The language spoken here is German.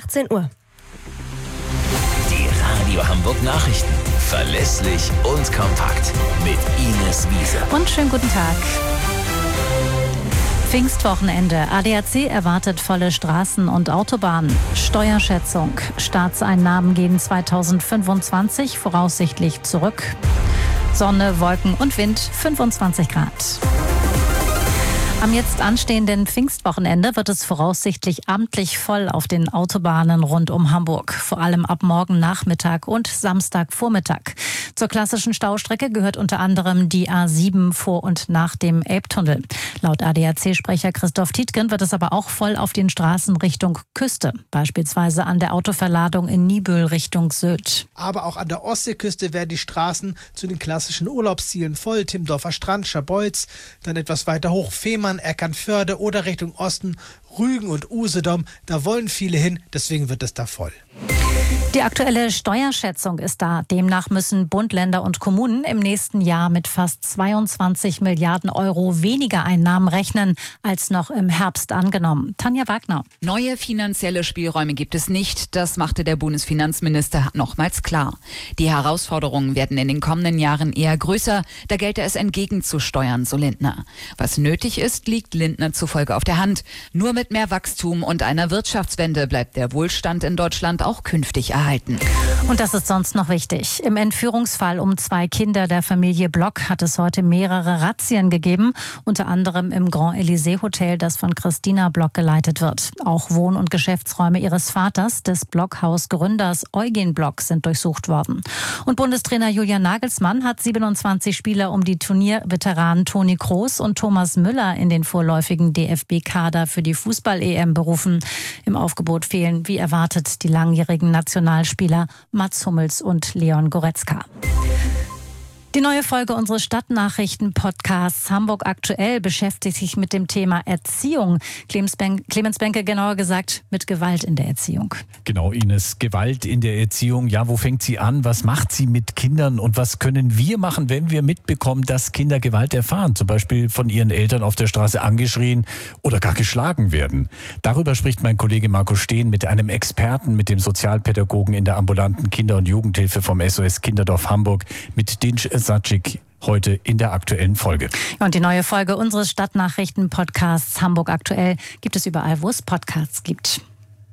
18 Uhr. Die Radio Hamburg Nachrichten. Verlässlich und kompakt. Mit Ines Wiese. Und schönen guten Tag. Pfingstwochenende. ADAC erwartet volle Straßen und Autobahnen. Steuerschätzung. Staatseinnahmen gehen 2025 voraussichtlich zurück. Sonne, Wolken und Wind 25 Grad. Am jetzt anstehenden Pfingstwochenende wird es voraussichtlich amtlich voll auf den Autobahnen rund um Hamburg. Vor allem ab morgen Nachmittag und Samstagvormittag. Zur klassischen Staustrecke gehört unter anderem die A7 vor und nach dem Elbtunnel. Laut ADAC-Sprecher Christoph Tietgen wird es aber auch voll auf den Straßen Richtung Küste. Beispielsweise an der Autoverladung in Niebüll Richtung Sylt. Aber auch an der Ostseeküste werden die Straßen zu den klassischen Urlaubszielen voll. Timmendorfer Strand, Scharbeutz, dann etwas weiter hoch Fehmarn, Eckernförde oder Richtung Osten, Rügen und Usedom. Da wollen viele hin, deswegen wird es da voll. Die aktuelle Steuerschätzung ist da. Demnach müssen Bund, Länder und Kommunen im nächsten Jahr mit fast 22 Milliarden Euro weniger Einnahmen rechnen, als noch im Herbst angenommen. Tanja Wagner. Neue finanzielle Spielräume gibt es nicht. Das machte der Bundesfinanzminister nochmals klar. Die Herausforderungen werden in den kommenden Jahren eher größer. Da gelte es entgegenzusteuern, so Lindner. Was nötig ist, liegt Lindner zufolge auf der Hand. Nur mit mehr Wachstum und einer Wirtschaftswende bleibt der Wohlstand in Deutschland auch künftig erhalten. Und das ist sonst noch wichtig. Im Entführungsfall um 2 Kinder der Familie Block hat es heute mehrere Razzien gegeben, unter anderem im Grand Elysée Hotel, das von Christina Block geleitet wird. Auch Wohn- und Geschäftsräume ihres Vaters, des Blockhaus-Gründers Eugen Block, sind durchsucht worden. Und Bundestrainer Julian Nagelsmann hat 27 Spieler um die Turnierveteranen Toni Kroos und Thomas Müller in den vorläufigen DFB-Kader für die Fußball-EM berufen. Im Aufgebot fehlen, wie erwartet, die langjährigen Nationalspieler Mats Hummels und Leon Goretzka. Die neue Folge unseres Stadtnachrichten-Podcasts Hamburg aktuell beschäftigt sich mit dem Thema Erziehung. Clemens Benke, genauer gesagt mit Gewalt in der Erziehung. Genau, Ines, Gewalt in der Erziehung. Ja, wo fängt sie an? Was macht sie mit Kindern? Und was können wir machen, wenn wir mitbekommen, dass Kinder Gewalt erfahren? Zum Beispiel von ihren Eltern auf der Straße angeschrien oder gar geschlagen werden. Darüber spricht mein Kollege Marco Steen mit einem Experten, mit dem Sozialpädagogen in der ambulanten Kinder- und Jugendhilfe vom SOS Kinderdorf Hamburg, mit Dinç Sacic, heute in der aktuellen Folge. Und die neue Folge unseres Stadtnachrichten-Podcasts Hamburg aktuell gibt es überall, wo es Podcasts gibt.